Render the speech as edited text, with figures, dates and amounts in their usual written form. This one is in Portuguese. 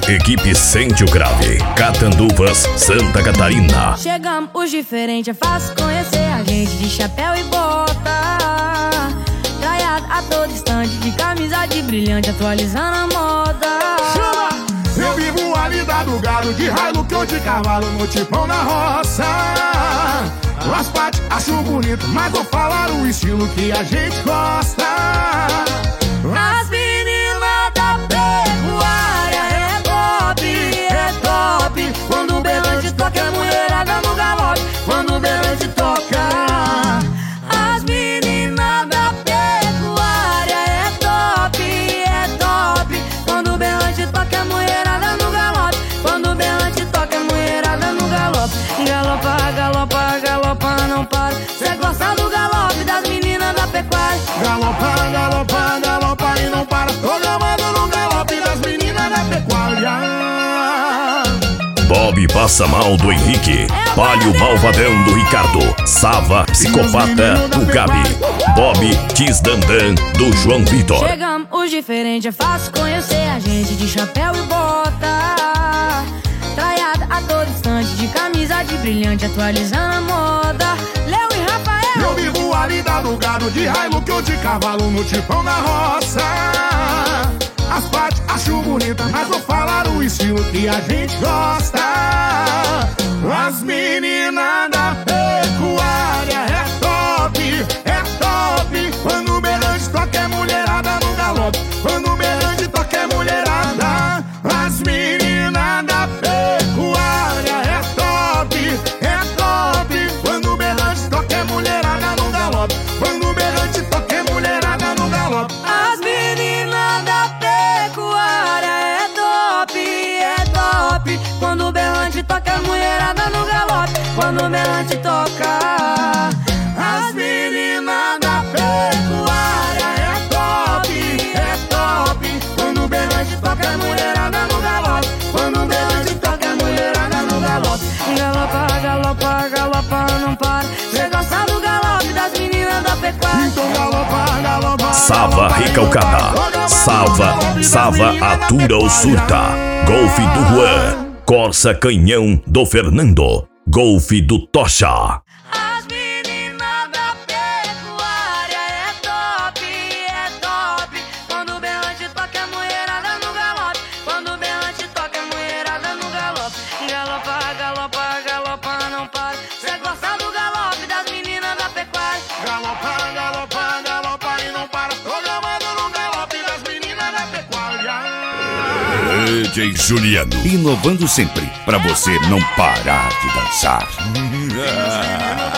Equipe Sente o Grave, Catanduvas, Santa Catarina. Chegamos os diferentes, é fácil conhecer a gente de chapéu e bota, traiado a todo instante, de camisa de brilhante, atualizando a moda. Chama! Eu vivo a vida do gado, de Hilux ou de cavalo, no tipão na roça. As partes acho bonito, mas vou falar o estilo que a gente gosta. As meninas da pecuária é top. Quando o berrante toca, é mulherada no galope. Quando o berrante toca. As meninas da pecuária é top. Quando o berrante toca, é mulherada no galope. Quando o berrante toca, é mulherada no galope. Galopa, galopa, galopa, não para. Cê gosta do galope das meninas da pecuária. Galopa, galopa, galopa e não para. Tô gravando no galope das meninas da pecuária. Bob Passa Mal do Henrique, Palio Malvadão do Ricardo, Sava Psicopata do Gabi, Bob Kisdandan do João Vitor. Chegamos os diferentes, é fácil conhecer a gente de chapéu e bota, traiada a todo instante, de camisa de brilhante, atualizando a moda. Léo e Rafael. Eu vivo a vida do gado, de Hilux ou de cavalo, no tipão na roça. As partes acho bonita, mas vou falar o estilo que a gente gosta. As meninas da pecuária é top. Quando o berrante toca, é mulherada no galope. Quando o berrante toca, é mulherada. As meninas da pecuária é top. Quando o berrante toca, é mulherada no galope. Quando o berrante toca, é mulherada no galope. As meninas da pecuária é top. Quando o berrante toca, é mulherada no galope. Quando o berrante toca. As meninas da pecuária é top. Quando o berrante toca, é mulherada no galope. Quando o berrante toca, é mulherada no galope. Galopa, galopa, galopa, não para. Cê gosta do galope das meninas da pecuária. Então galopa, galopa. Sava Recalcada, Sava Atura ou Surta, Golfe do Juan, Corsa Canhão do Fernando, Golfe do Tocha. As meninas da pecuária é top. Quando o berrante toca, é mulherada no galope. Quando o berrante toca, é mulherada no galope. Galopa, galopa, galopa, não para. Cê gosta do galope das meninas da pecuária. Galopa, galopa, galopa e não para. Tô gravando no galope das meninas da pecuária. DJ Juliano, inovando sempre, pra você não parar de dançar.